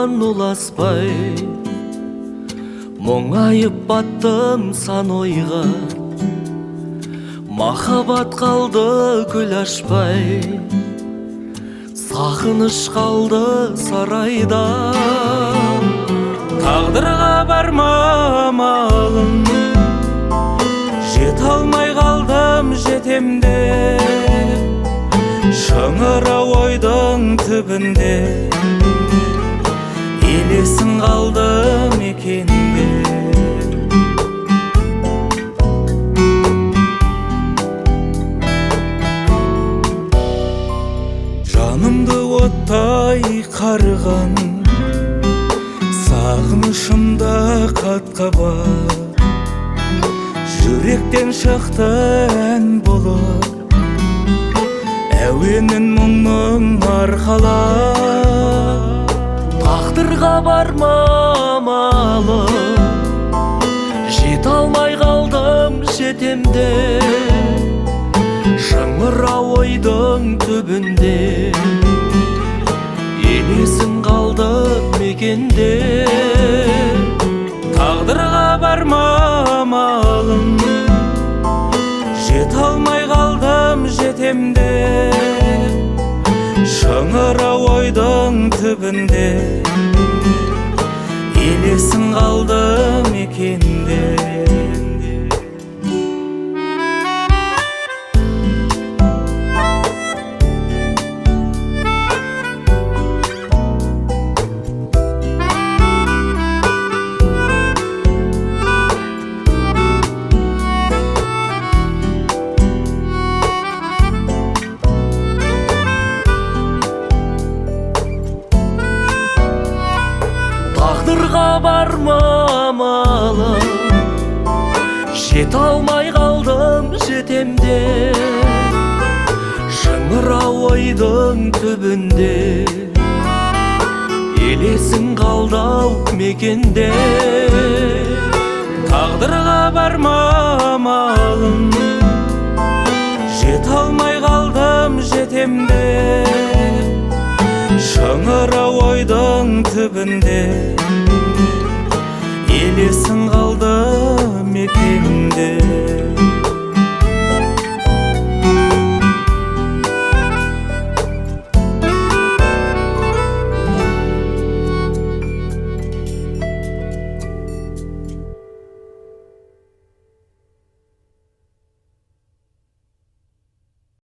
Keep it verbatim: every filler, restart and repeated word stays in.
арман уласпай, моңайып баттым сан ойға. Махаббат қалды гүл ашпай, сағыныш қалды сарайда. Тағдырға барма амалым, жете алмай қалдым жетемде. Шыңыра ойдың түбінде, елесің қалды мекенде. Жанымды оттай қарыған, сағынышымда қат-қабат. Жүректен шықты ән болып, әуенін мұңның арқалап. Тағдырға барма амалым, жете алмай қалдым жетемде. Шыңыра ойдың түбінде, елесің қалды мекенде. Тағдырға барма амалым, жете алмай қалдым жетемде. Шыңыра ойдың түбінде, елесің қалды мекенде. Тағдырға барма амалым, жете алмай қалдым жетемде. Шыңыра ойдың түбінде, елесің қалды мекенде. Тағдырға барма амалым, жете алмай қалдым жетемде. Шыңыра ойдың түбінде, елесің қалды мекенде.